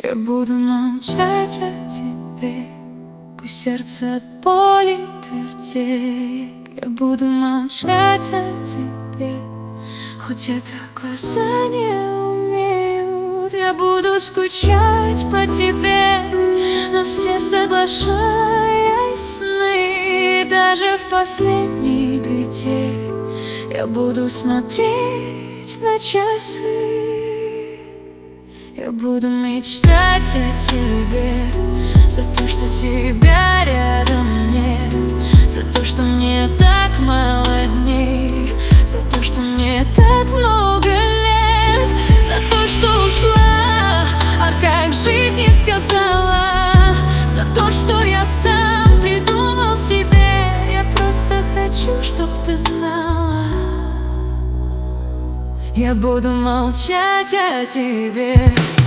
Я буду молчать о тебе, пусть сердце от боли твердеет. Я буду молчать о тебе, хоть это глаза не умеют. Я буду скучать по тебе, на все соглашаясь сны. Даже в последней беде я буду смотреть на часы. Я буду мечтать о тебе, за то, что тебя рядом нет, за то, что мне так мало дней, за то, что мне так много лет, за то, что ушла, а как жить не сказала, за то, что я сам придумал себе. Я просто хочу, чтоб ты знала, я буду молчать о тебе.